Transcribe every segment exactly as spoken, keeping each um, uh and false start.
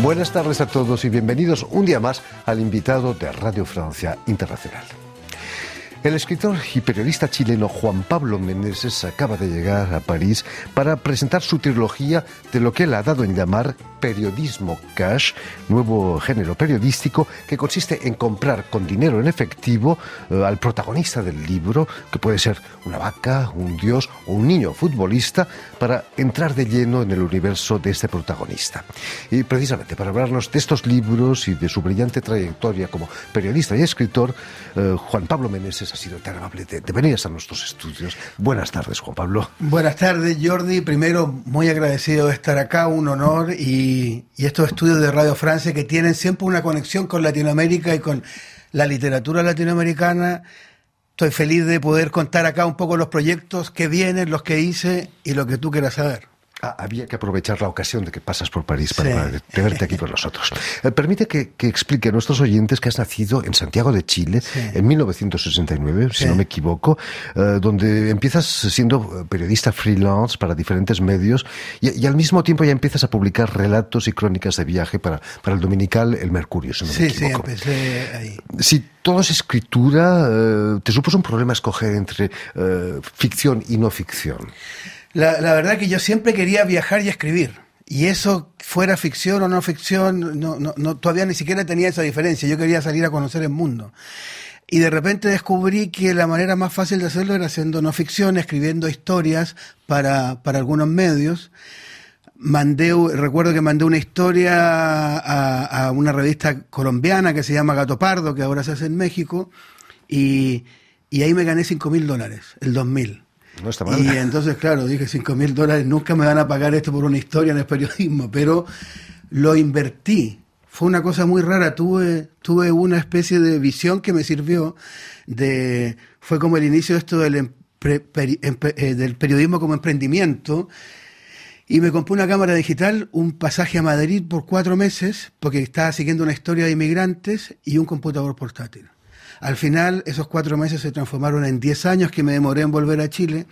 Buenas tardes a todos y bienvenidos un día más al invitado de Radio Francia Internacional. El escritor y periodista chileno Juan Pablo Meneses acaba de llegar a París para presentar su trilogía de lo que él ha dado en llamar periodismo cash, nuevo género periodístico que consiste en comprar con dinero en efectivo eh, al protagonista del libro, que puede ser una vaca, un dios o un niño futbolista, para entrar de lleno en el universo de este protagonista. Y precisamente para hablarnos de estos libros y de su brillante trayectoria como periodista y escritor, eh, Juan Pablo Meneses ha sido tan amable de, de venir a nuestros estudios. Buenas tardes, Juan Pablo. Buenas tardes, Jordi. Primero, muy agradecido de estar acá, un honor, y, y estos estudios de Radio Francia que tienen siempre una conexión con Latinoamérica y con la literatura latinoamericana. Estoy feliz de poder contar acá un poco los proyectos que vienen, los que hice y lo que tú quieras saber. Ah, había que aprovechar la ocasión de que pasas por París para, sí. para verte aquí con nosotros. Eh, permite que, que explique a nuestros oyentes que has nacido en Santiago de Chile, sí. en mil novecientos sesenta y nueve, sí. si no me equivoco, eh, donde empiezas siendo periodista freelance para diferentes medios y, y al mismo tiempo ya empiezas a publicar relatos y crónicas de viaje para, para el dominical El Mercurio, si no sí, me equivoco. Sí, empecé ahí. Si todo es escritura, eh, ¿te supuso un problema escoger entre eh, ficción y no ficción? La, la verdad que yo siempre quería viajar y escribir. Y eso, fuera ficción o no ficción, no, no, no, todavía ni siquiera tenía esa diferencia. Yo quería salir a conocer el mundo. Y de repente descubrí que la manera más fácil de hacerlo era haciendo no ficción, escribiendo historias para, para algunos medios. Mandé, recuerdo que mandé una historia a, a una revista colombiana que se llama Gato Pardo, que ahora se hace en México, y, y ahí me gané cinco mil dólares, el dos mil. No está mal. Y entonces, claro, dije, cinco mil dólares, nunca me van a pagar esto por una historia en el periodismo, pero lo invertí. Fue una cosa muy rara, tuve, tuve una especie de visión que me sirvió, de fue como el inicio de esto del, empre, peri, empe, eh, del periodismo como emprendimiento, y me compré una cámara digital, un pasaje a Madrid por cuatro meses, porque estaba siguiendo una historia de inmigrantes, y un computador portátil. Al final, esos cuatro meses se transformaron en diez años que me demoré en volver a Chile,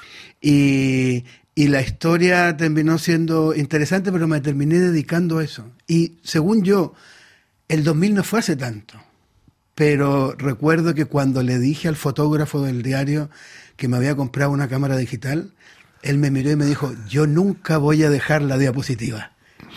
y, y la historia terminó siendo interesante, pero me terminé dedicando a eso. Y según yo, el dos mil no fue hace tanto, pero recuerdo que cuando le dije al fotógrafo del diario que me había comprado una cámara digital, él me miró y me dijo, yo nunca voy a dejar la diapositiva.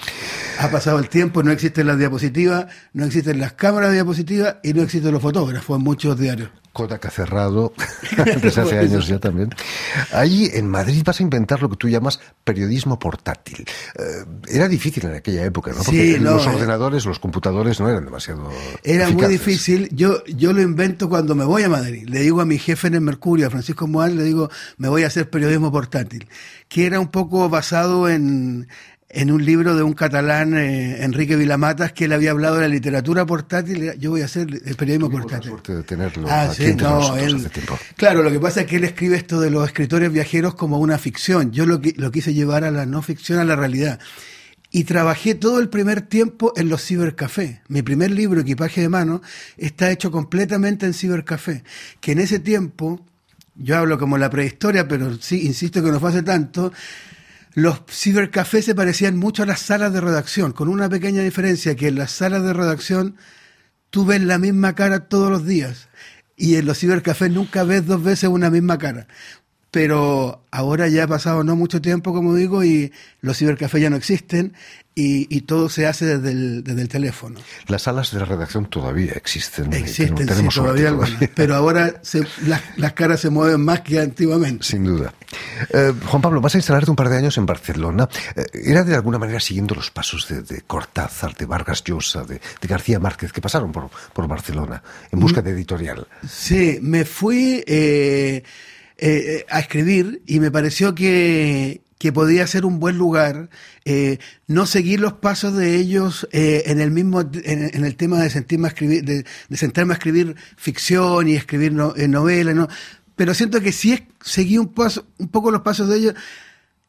Ha pasado el tiempo, no existen las diapositivas, no existen las cámaras de diapositivas y no existen los fotógrafos en muchos diarios. Kodak ha cerrado desde hace años ya también. Ahí en Madrid vas a inventar lo que tú llamas periodismo portátil. Eh, era difícil en aquella época, ¿no? Porque sí, no, los ordenadores, los computadores no eran demasiado Era eficaces. Muy difícil. Yo, yo lo invento cuando me voy a Madrid. Le digo a mi jefe en el Mercurio, a Francisco Moal, le digo, me voy a hacer periodismo portátil. Que era un poco basado en... en un libro de un catalán, eh, Enrique Vilamatas, que él había hablado de la literatura portátil. Yo voy a hacer el periodismo Tuvimos portátil. La suerte de tenerlo ah, aquí sí, entre no, nosotros él, hace tiempo. Claro, lo que pasa es que él escribe esto de los escritores viajeros como una ficción. Yo lo, lo quise llevar a la no ficción, a la realidad. Y trabajé todo el primer tiempo en los cibercafés. Mi primer libro, Equipaje de Mano, está hecho completamente en cibercafé. Que en ese tiempo, yo hablo como la prehistoria, pero sí, insisto que no fue hace tanto. Los cibercafés se parecían mucho a las salas de redacción, con una pequeña diferencia, que en las salas de redacción tú ves la misma cara todos los días y en los cibercafés nunca ves dos veces una misma cara. Pero ahora ya ha pasado no mucho tiempo, como digo, y los cibercafés ya no existen y, y todo se hace desde el, desde el teléfono. Las salas de la redacción todavía existen. Existen, tenemos sí, todavía, todavía. Pero ahora se, las, las caras se mueven más que antiguamente. Sin duda. Eh, Juan Pablo, vas a instalarte un par de años en Barcelona. Eh, ¿Era de alguna manera siguiendo los pasos de, de Cortázar, de Vargas Llosa, de, de García Márquez, que pasaron por, por Barcelona en busca de editorial? Sí, me fui... Eh, Eh, a escribir y me pareció que, que podía ser un buen lugar, eh, no seguir los pasos de ellos eh, en el mismo en, en el tema de sentirme a escribir, de, de sentarme a escribir ficción y escribir no, eh, novelas, ¿no? Pero siento que sí es, seguí un paso, un poco los pasos de ellos.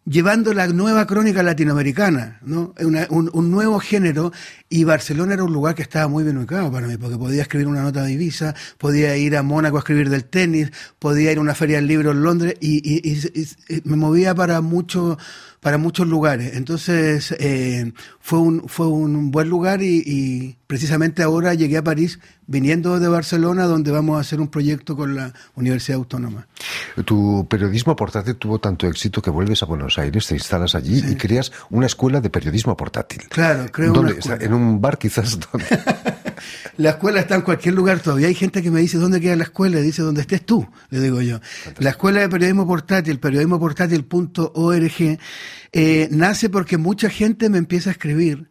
llevando la nueva crónica latinoamericana, ¿no? Una, un, un nuevo género, y Barcelona era un lugar que estaba muy bien ubicado para mí, porque podía escribir una nota de Ibiza, podía ir a Mónaco a escribir del tenis, podía ir a una feria del libro en Londres, y, y, y, y me movía para muchos para muchos lugares. Entonces eh, fue un fue un buen lugar, y, y precisamente ahora llegué a París viniendo de Barcelona, donde vamos a hacer un proyecto con la Universidad Autónoma. Tu periodismo portátil tuvo tanto éxito que vuelves a Buenos Aires, te instalas allí, sí, y creas una escuela de periodismo portátil. Claro, creo ¿Dónde? una escuela. ¿En un bar quizás? La escuela está en cualquier lugar todavía. Hay gente que me dice, ¿dónde queda la escuela? Y dice, ¿dónde estés tú? Le digo yo. Fantástico. La escuela de periodismo portátil, periodismo portátil punto org, eh, nace porque mucha gente me empieza a escribir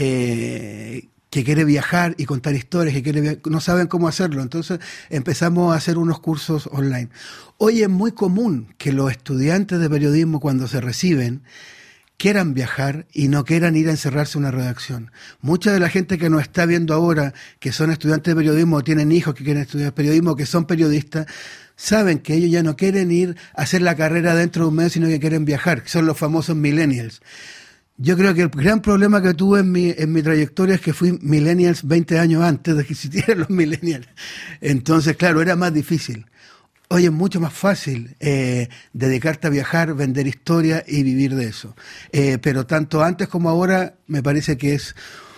eh, que quiere viajar y contar historias, que quiere no saben cómo hacerlo. Entonces empezamos a hacer unos cursos online. Hoy es muy común que los estudiantes de periodismo, cuando se reciben, quieran viajar y no quieran ir a encerrarse en una redacción. Mucha de la gente que nos está viendo ahora, que son estudiantes de periodismo o tienen hijos que quieren estudiar periodismo, que son periodistas, saben que ellos ya no quieren ir a hacer la carrera dentro de un mes, sino que quieren viajar, que son los famosos millennials. Yo creo que el gran problema que tuve en mi, en mi trayectoria es que fui millennials veinte años antes de que existieran los millennials. Entonces, claro, era más difícil. Hoy es mucho más fácil eh, dedicarte a viajar, vender historia y vivir de eso. Eh, pero tanto antes como ahora me parece que es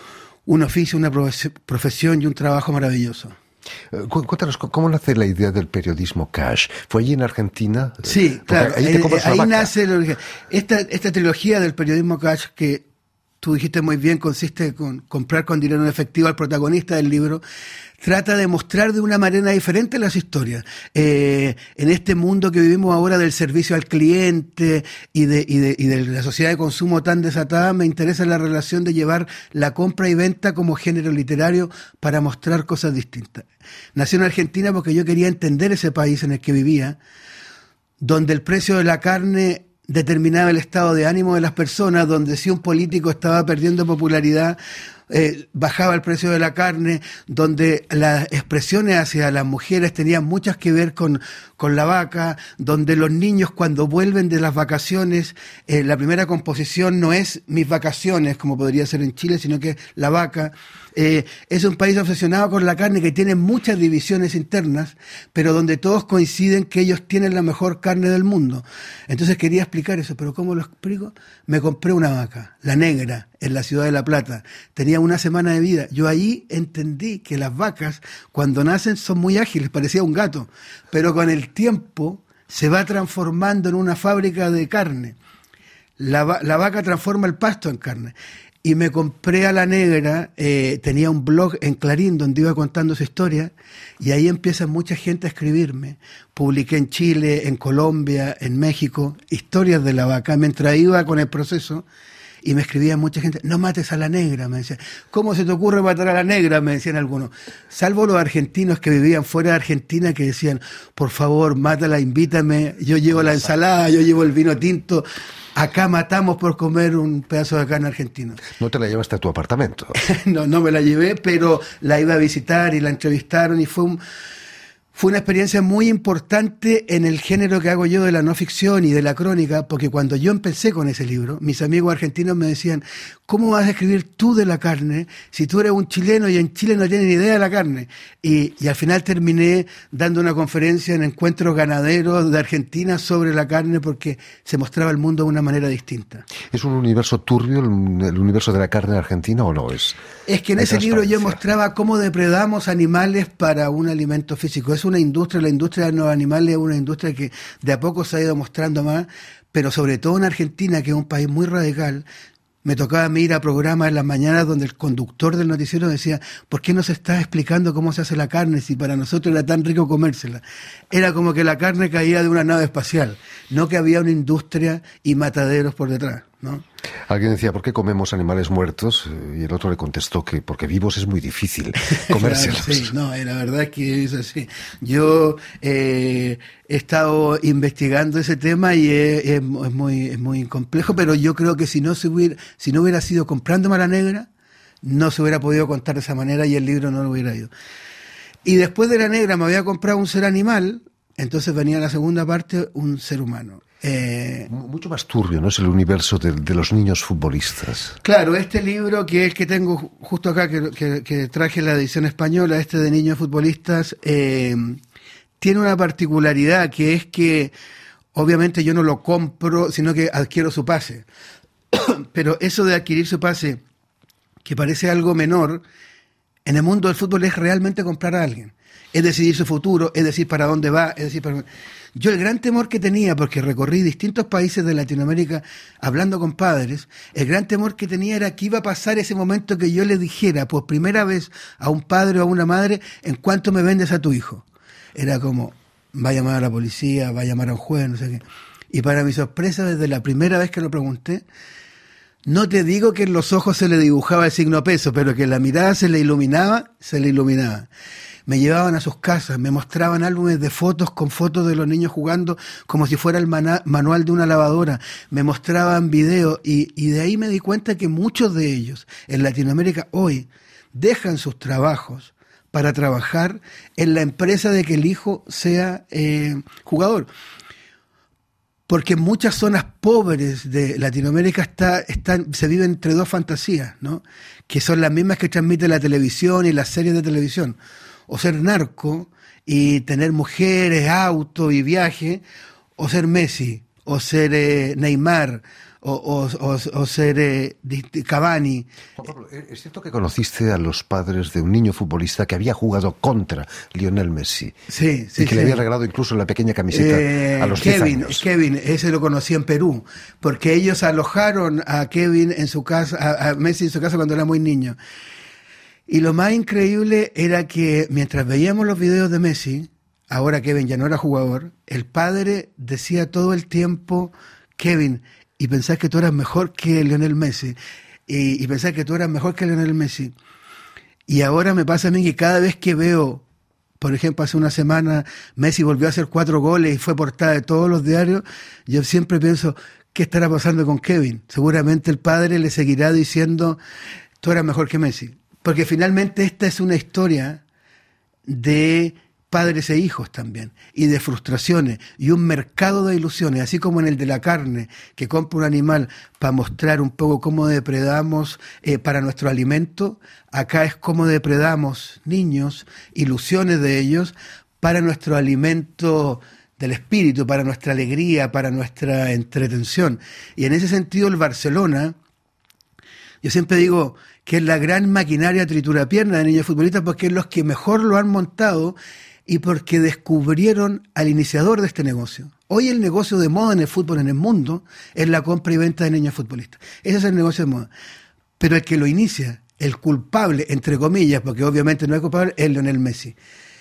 un oficio, una profesión y un trabajo maravilloso. Cuéntanos, ¿cómo nace la idea del periodismo cash? ¿Fue allí en Argentina? Sí, claro, ahí, ahí, ahí nace el, esta, esta trilogía del periodismo cash, que tú dijiste muy bien, consiste en comprar con dinero en efectivo al protagonista del libro. Trata de mostrar de una manera diferente las historias. Eh, en este mundo que vivimos ahora del servicio al cliente y de, y, de, y de la sociedad de consumo tan desatada, me interesa la relación de llevar la compra y venta como género literario para mostrar cosas distintas. Nací en Argentina porque yo quería entender ese país en el que vivía, donde el precio de la carne determinaba el estado de ánimo de las personas, donde si un político estaba perdiendo popularidad, eh, bajaba el precio de la carne, donde las expresiones hacia las mujeres tenían muchas que ver con, con la vaca, donde los niños cuando vuelven de las vacaciones, eh, la primera composición no es mis vacaciones, como podría ser en Chile, sino que es la vaca. Eh, es un país obsesionado con la carne, que tiene muchas divisiones internas, pero donde todos coinciden que ellos tienen la mejor carne del mundo. Entonces quería explicar eso, pero ¿cómo lo explico? Me compré una vaca, la negra, en la ciudad de La Plata. Tenía una semana de vida. Yo ahí entendí que las vacas, cuando nacen, son muy ágiles, parecía un gato, pero con el tiempo se va transformando en una fábrica de carne. La, la vaca transforma el pasto en carne. Y me compré a la negra, eh, tenía un blog en Clarín donde iba contando su historia, y ahí empieza mucha gente a escribirme. Publiqué en Chile, en Colombia, en México, historias de la vaca, mientras iba con el proceso, y me escribía mucha gente, no mates a la negra, me decían. ¿Cómo se te ocurre matar a la negra?, me decían algunos. Salvo los argentinos que vivían fuera de Argentina, que decían, por favor, mátala, invítame, yo llevo la ensalada, yo llevo el vino tinto. Acá matamos por comer un pedazo de carne argentina. ¿No te la llevaste a tu apartamento? no, no me la llevé, pero la iba a visitar y la entrevistaron, y fue un, fue una experiencia muy importante en el género que hago yo de la no ficción y de la crónica, porque cuando yo empecé con ese libro, mis amigos argentinos me decían, ¿cómo vas a escribir tú de la carne si tú eres un chileno y en Chile no tienen ni idea de la carne? Y, y al final terminé dando una conferencia en encuentros ganaderos de Argentina sobre la carne, porque se mostraba el mundo de una manera distinta. ¿Es un universo turbio el, el universo de la carne argentina o no es? Es que en ese libro yo mostraba cómo depredamos animales para un alimento físico. Es una industria, la industria de los animales es una industria que de a poco se ha ido mostrando más, pero sobre todo en Argentina, que es un país muy radical. Me tocaba a mí ir a programas en las mañanas donde el conductor del noticiero decía, ¿por qué no se está explicando cómo se hace la carne si para nosotros era tan rico comérsela? Era como que la carne caía de una nave espacial, no que había una industria y mataderos por detrás, ¿no? Alguien decía, ¿por qué comemos animales muertos? Y el otro le contestó que porque vivos es muy difícil comérselos. Claro, sí, no, la verdad es que es así. Yo eh, he estado investigando ese tema y es, es, es, muy, es muy complejo, pero yo creo que si no, se hubiera, si no hubiera sido comprándome a la negra, no se hubiera podido contar de esa manera y el libro no lo hubiera ido. Y después de la negra me había comprado un ser animal, entonces venía la segunda parte, un ser humano. Eh, Mucho más turbio, ¿no? Es el universo de, de los niños futbolistas. Claro, este libro que es el que tengo justo acá, que, que, que traje la edición española, este de niños futbolistas, eh, tiene una particularidad que es que obviamente yo no lo compro, sino que adquiero su pase. Pero eso de adquirir su pase, que parece algo menor, en el mundo del fútbol es realmente comprar a alguien. Es decidir su futuro, es decir para dónde va, es decir para... Yo el gran temor que tenía, porque recorrí distintos países de Latinoamérica hablando con padres, el gran temor que tenía era que iba a pasar ese momento que yo le dijera por primera vez a un padre o a una madre, ¿en cuánto me vendes a tu hijo? Era como, va a llamar a la policía, va a llamar a un juez, no sé qué. Y para mi sorpresa, desde la primera vez que lo pregunté, no te digo que en los ojos se le dibujaba el signo peso, pero que en la mirada se le iluminaba, se le iluminaba. Me llevaban a sus casas, me mostraban álbumes de fotos con fotos de los niños jugando como si fuera el manual de una lavadora. Me mostraban videos y, y de ahí me di cuenta que muchos de ellos en Latinoamérica hoy dejan sus trabajos para trabajar en la empresa de que el hijo sea eh, jugador. Porque en muchas zonas pobres de Latinoamérica está, están, se viven entre dos fantasías, ¿no? Que son las mismas que transmite la televisión y las series de televisión. O ser narco y tener mujeres, auto y viaje, o ser Messi, o ser eh, Neymar, o, o, o, o ser eh, Cavani. Juan Pablo, ¿es cierto que conociste a los padres de un niño futbolista que había jugado contra Lionel Messi? Sí, sí. Y que sí. le había regalado incluso la pequeña camiseta eh, a los Kevin, diez años. Kevin, ese lo conocí en Perú, porque ellos alojaron a Kevin en su casa, a, a Messi en su casa cuando era muy niño. Y lo más increíble era que mientras veíamos los videos de Messi, ahora Kevin ya no era jugador, el padre decía todo el tiempo, Kevin, y pensás que tú eras mejor que Lionel Messi, y, y pensás que tú eras mejor que Lionel Messi. Y ahora me pasa a mí que cada vez que veo, por ejemplo, hace una semana Messi volvió a hacer cuatro goles y fue portada de todos los diarios, yo siempre pienso, ¿qué estará pasando con Kevin? Seguramente el padre le seguirá diciendo, tú eras mejor que Messi. Porque finalmente esta es una historia de padres e hijos también, y de frustraciones, y un mercado de ilusiones, así como en el de la carne, que compra un animal para mostrar un poco cómo depredamos eh, para nuestro alimento, acá es cómo depredamos niños, ilusiones de ellos, para nuestro alimento del espíritu, para nuestra alegría, para nuestra entretención. Y en ese sentido el Barcelona, yo siempre digo que es la gran maquinaria triturapierna de niños futbolistas porque es los que mejor lo han montado y porque descubrieron al iniciador de este negocio. Hoy el negocio de moda en el fútbol en el mundo es la compra y venta de niños futbolistas. Ese es el negocio de moda. Pero el que lo inicia, el culpable, entre comillas, porque obviamente no es culpable, es Lionel Messi.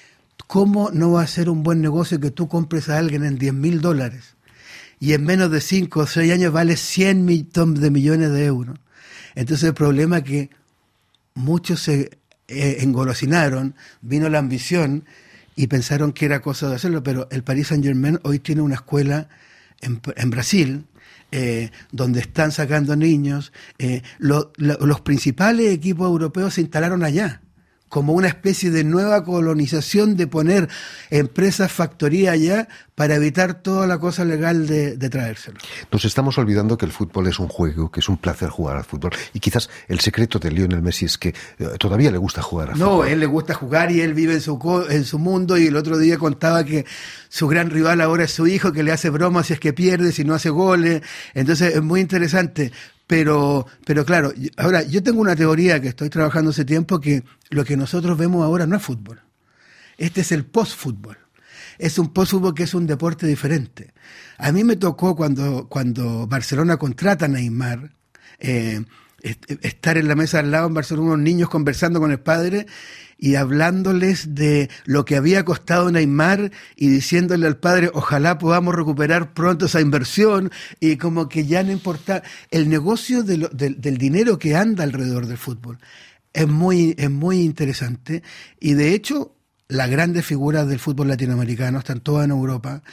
¿Cómo no va a ser un buen negocio que tú compres a alguien en diez mil dólares y en menos de cinco o seis años vale cien de millones de euros? Entonces el problema es que muchos se eh, engolosinaron, vino la ambición y pensaron que era cosa de hacerlo, pero el Paris Saint-Germain hoy tiene una escuela en, en Brasil eh, donde están sacando niños. Eh, lo, lo, los principales equipos europeos se instalaron allá, como una especie de nueva colonización de poner empresas, factorías allá para evitar toda la cosa legal de, de traérselo. Nos estamos olvidando que el fútbol es un juego, que es un placer jugar al fútbol. Y quizás el secreto de Lionel Messi es que eh, todavía le gusta jugar al no, fútbol. No, él le gusta jugar y él vive en su, en su mundo, y el otro día contaba que su gran rival ahora es su hijo, que le hace bromas si es que pierde, si no hace goles. Entonces es muy interesante. Pero, pero claro, ahora yo tengo una teoría que estoy trabajando hace tiempo, que lo que nosotros vemos ahora no es fútbol. Este es el post-fútbol. Es un post-fútbol que es un deporte diferente. A mí me tocó cuando, cuando Barcelona contrata a Neymar, eh, estar en la mesa al lado en Barcelona, unos niños conversando con el padre y hablándoles de lo que había costado Neymar y diciéndole al padre, ojalá podamos recuperar pronto esa inversión, y como que ya no importa el negocio de lo, de, del dinero que anda alrededor del fútbol. Es muy, es muy interesante, y de hecho las grandes figuras del fútbol latinoamericano están todas en Europa,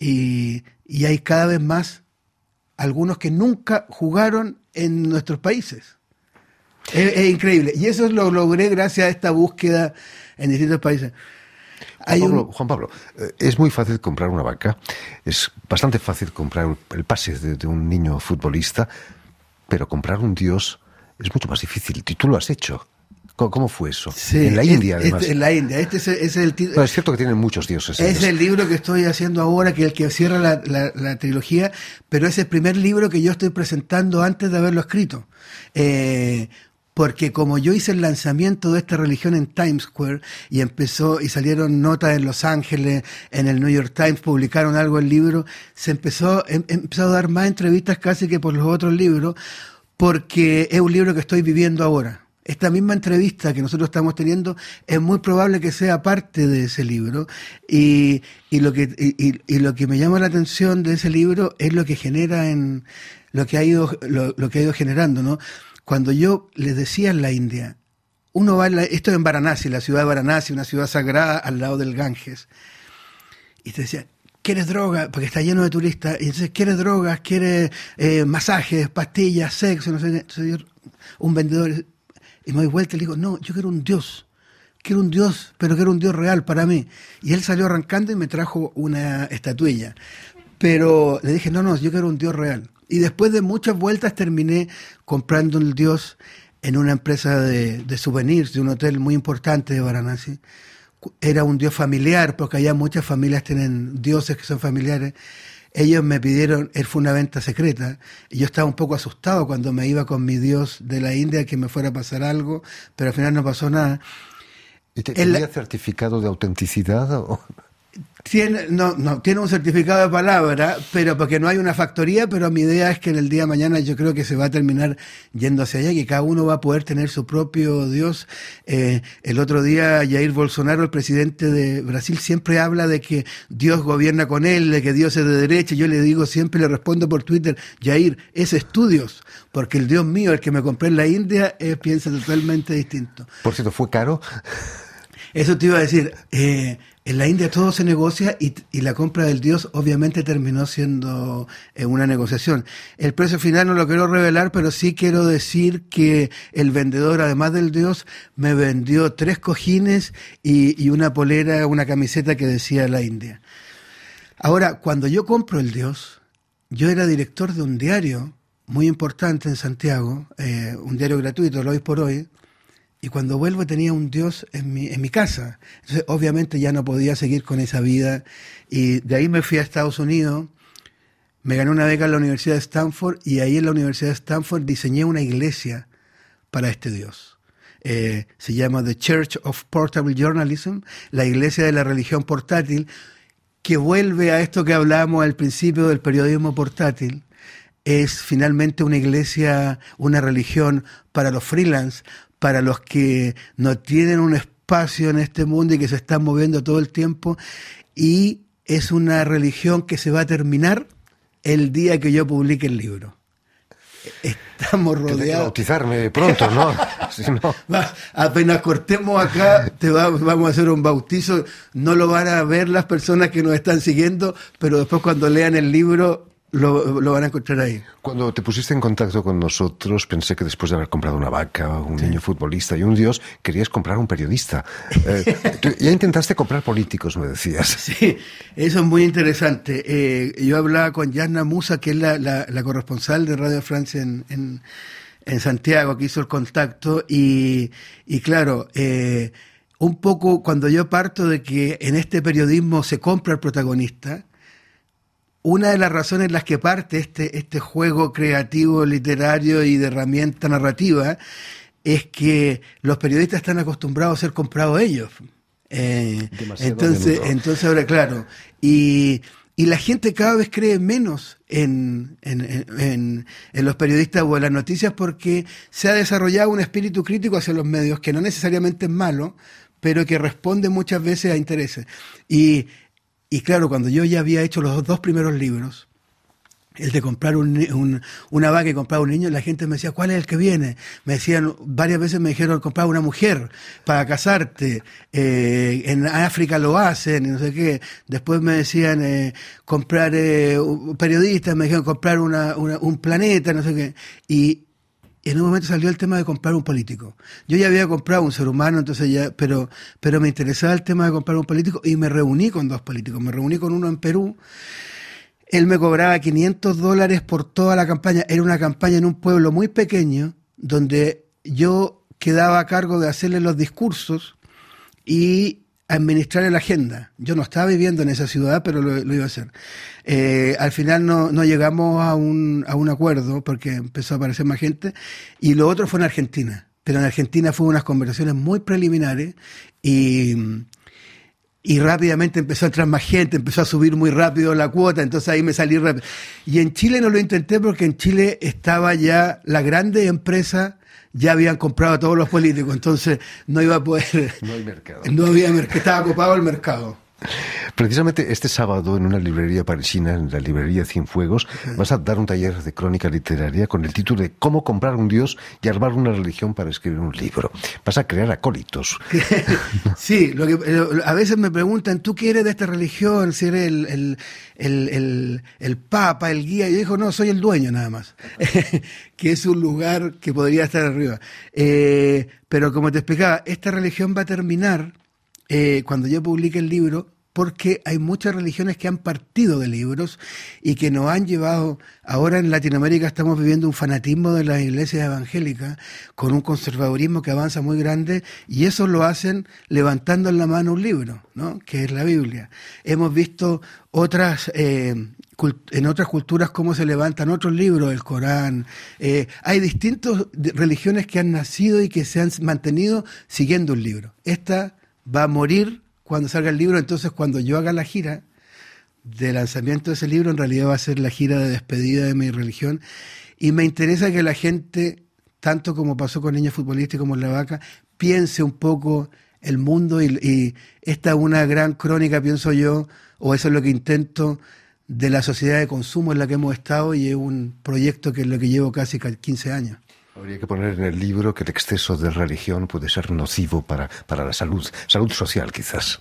y, y hay cada vez más algunos que nunca jugaron en nuestros países. Es, es increíble. Y eso lo logré gracias a esta búsqueda en distintos países. Juan Pablo, un... Juan Pablo, es muy fácil comprar una vaca, es bastante fácil comprar el pase de, de un niño futbolista, pero comprar un Dios es mucho más difícil. Y tú lo has hecho. ¿Cómo, cómo fue eso? Sí, en la India, este, además. En la India. Este es, es el no, es cierto que tienen muchos dioses. Es el libro que estoy haciendo ahora, que es el que cierra la, la, la trilogía, pero es el primer libro que yo estoy presentando antes de haberlo escrito. Eh, porque como yo hice el lanzamiento de esta religión en Times Square y empezó y salieron notas en Los Ángeles, en el New York Times, publicaron algo el libro, se empezó, em, empezó a dar más entrevistas casi que por los otros libros, porque es un libro que estoy viviendo ahora. Esta misma entrevista que nosotros estamos teniendo es muy probable que sea parte de ese libro, y, y lo que y, y lo que me llama la atención de ese libro es lo que genera en lo que ha ido lo, lo que ha ido generando, ¿no? Cuando yo les decía en la India, uno va a la, esto es en Varanasi, la ciudad de Varanasi, una ciudad sagrada al lado del Ganges, y te decía, ¿quieres droga? Porque está lleno de turistas, y entonces, ¿quieres drogas? ¿Quieres eh, masajes, pastillas, sexo? No sé qué. Entonces yo, un vendedor, y me doy vuelta y le digo, no, yo quiero un Dios, quiero un Dios, pero quiero un Dios real para mí. Y él salió arrancando y me trajo una estatuilla. Pero le dije, no, no, yo quiero un Dios real. Y después de muchas vueltas terminé comprando un Dios en una empresa de, de souvenirs, de un hotel muy importante de Varanasi. Era un Dios familiar, porque allá muchas familias tienen dioses que son familiares. Ellos me pidieron, él fue una venta secreta, y yo estaba un poco asustado cuando me iba con mi Dios de la India, que me fuera a pasar algo, pero al final no pasó nada. ¿Y te tenía certificado de autenticidad? O? Tiene, no, no, tiene un certificado de palabra, pero porque no hay una factoría, pero mi idea es que en el día de mañana yo creo que se va a terminar yendo hacia allá, que cada uno va a poder tener su propio Dios. Eh, el otro día Jair Bolsonaro, el presidente de Brasil, siempre habla de que Dios gobierna con él, de que Dios es de derecha. Yo le digo, siempre le respondo por Twitter, Jair, ese es tu Dios, porque el Dios mío, el que me compré en la India, eh, piensa totalmente distinto. Por cierto, ¿fue caro? Eso te iba a decir, eh, en la India todo se negocia, y, y la compra del Dios obviamente terminó siendo eh, una negociación. El precio final no lo quiero revelar, pero sí quiero decir que el vendedor, además del Dios, me vendió tres cojines y, y una polera, una camiseta que decía la India. Ahora, cuando yo compro el Dios, yo era director de un diario muy importante en Santiago, eh, un diario gratuito, el Hoy por Hoy. Y cuando vuelvo tenía un Dios en mi, en mi casa. Entonces, obviamente ya no podía seguir con esa vida. Y de ahí me fui a Estados Unidos, me gané una beca en la Universidad de Stanford, y ahí en la Universidad de Stanford diseñé una iglesia para este Dios. Eh, se llama The Church of Portable Journalism, la iglesia de la religión portátil, que vuelve a esto que hablábamos al principio del periodismo portátil. Es finalmente una iglesia, una religión para los freelance, para los que no tienen un espacio en este mundo y que se están moviendo todo el tiempo, y es una religión que se va a terminar el día que yo publique el libro. Estamos rodeados. Tendré que bautizarme pronto, ¿no? Si no... Va, apenas cortemos acá, te va, vamos a hacer un bautizo. No lo van a ver las personas que nos están siguiendo, pero después cuando lean el libro Lo, lo van a encontrar ahí. Cuando te pusiste en contacto con nosotros, pensé que después de haber comprado una vaca, un sí. niño futbolista y un Dios, querías comprar un periodista. Eh, tú ya intentaste comprar políticos, me decías. Sí, eso es muy interesante. Eh, yo hablaba con Yasna Musa, que es la, la, la corresponsal de Radio Francia en, en, en Santiago, que hizo el contacto, y, y claro, eh, un poco cuando yo parto de que en este periodismo se compra el protagonista, una de las razones en las que parte este, este juego creativo, literario y de herramienta narrativa es que los periodistas están acostumbrados a ser comprados ellos. Eh, entonces, entonces ahora, claro, y, y la gente cada vez cree menos en, en, en, en los periodistas o en las noticias, porque se ha desarrollado un espíritu crítico hacia los medios que no necesariamente es malo, pero que responde muchas veces a intereses. Y Y claro, cuando yo ya había hecho los dos primeros libros, el de comprar un, un, una vaca y comprar un niño, la gente me decía, ¿cuál es el que viene? Me decían, varias veces me dijeron, comprar una mujer para casarte, eh, en África lo hacen, y no sé qué. Después me decían, eh, comprar eh, periodistas, me dijeron comprar una, una, un planeta, no sé qué. Y, en un momento salió el tema de comprar un político. Yo ya había comprado un ser humano, entonces ya, pero, pero me interesaba el tema de comprar un político y me reuní con dos políticos. Me reuní con uno en Perú. Él me cobraba quinientos dólares por toda la campaña. Era una campaña en un pueblo muy pequeño, donde yo quedaba a cargo de hacerle los discursos y administrar la agenda. Yo no estaba viviendo en esa ciudad, pero lo, lo iba a hacer. Eh, al final no, no llegamos a un, a un acuerdo porque empezó a aparecer más gente, y lo otro fue en Argentina. Pero en Argentina fue unas conversaciones muy preliminares y, y rápidamente empezó a entrar más gente, empezó a subir muy rápido la cuota, entonces ahí me salí rápido. Y en Chile no lo intenté porque en Chile estaba ya la grande empresa, ya habían comprado a todos los políticos, entonces no iba a poder... No hay mercado. No había mercado, estaba ocupado el mercado. Precisamente este sábado, en una librería parisina, en la librería Cienfuegos, uh-huh. vas a dar un taller de crónica literaria con el título de Cómo comprar un dios y armar una religión para escribir un libro. Vas a crear acólitos. Sí, lo que, a veces me preguntan, ¿tú qué eres de esta religión? Si eres el, el, el, el, el papa, el guía. Y yo digo, no, soy el dueño nada más. Que es un lugar que podría estar arriba. Eh, pero como te explicaba, esta religión va a terminar eh, cuando yo publique el libro, porque hay muchas religiones que han partido de libros y que nos han llevado... Ahora en Latinoamérica estamos viviendo un fanatismo de las iglesias evangélicas con un conservadurismo que avanza muy grande, y eso lo hacen levantando en la mano un libro, ¿no? Que es la Biblia. Hemos visto otras... Eh, en otras culturas cómo se levantan otros libros, el Corán. Eh, hay distintas religiones que han nacido y que se han mantenido siguiendo un libro. Esta va a morir cuando salga el libro, entonces cuando yo haga la gira de lanzamiento de ese libro, en realidad va a ser la gira de despedida de mi religión, y me interesa que la gente, tanto como pasó con Niños Futbolistas y como en La Vaca, piense un poco el mundo, y, y esta es una gran crónica, pienso yo, o eso es lo que intento, de la sociedad de consumo en la que hemos estado, y es un proyecto que es lo que llevo casi quince años. Habría que poner en el libro que el exceso de religión puede ser nocivo para, para la salud, salud social quizás.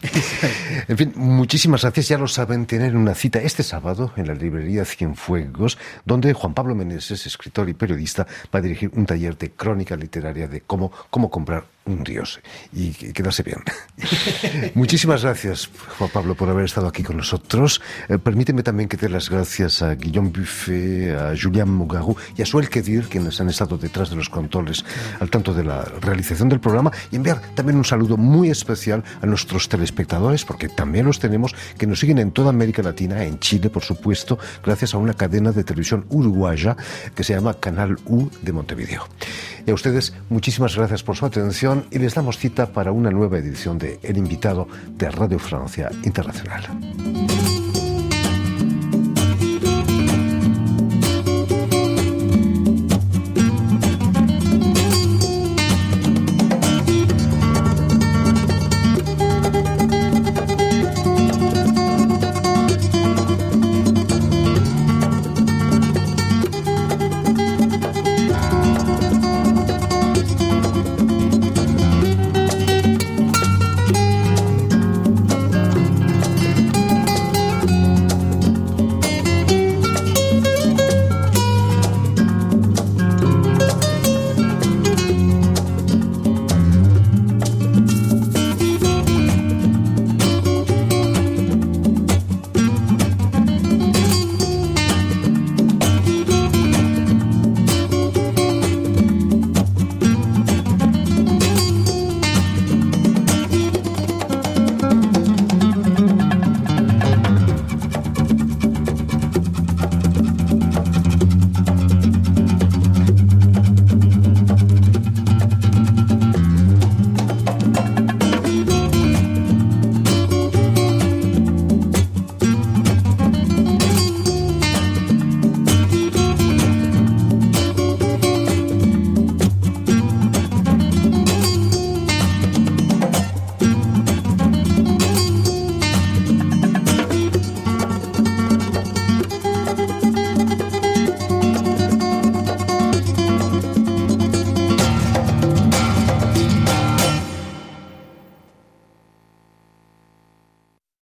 En fin, muchísimas gracias. Ya lo saben, tienen una cita este sábado en la librería Cienfuegos, donde Juan Pablo Meneses, escritor y periodista, va a dirigir un taller de crónica literaria de cómo, cómo comprar un dios y quedarse bien. Muchísimas gracias, Juan Pablo, por haber estado aquí con nosotros. Eh, permíteme también que dé las gracias a Guillaume Buffet, a Julián Mugarou y a Suel Kedir, quienes han estado detrás de los controles al tanto de la realización del programa, y enviar también un saludo muy especial a nuestros telespectadores, porque también los tenemos, que nos siguen en toda América Latina, en Chile, por supuesto, gracias a una cadena de televisión uruguaya que se llama Canal U de Montevideo. Y a ustedes, muchísimas gracias por su atención, y les damos cita para una nueva edición de El Invitado de Radio Francia Internacional.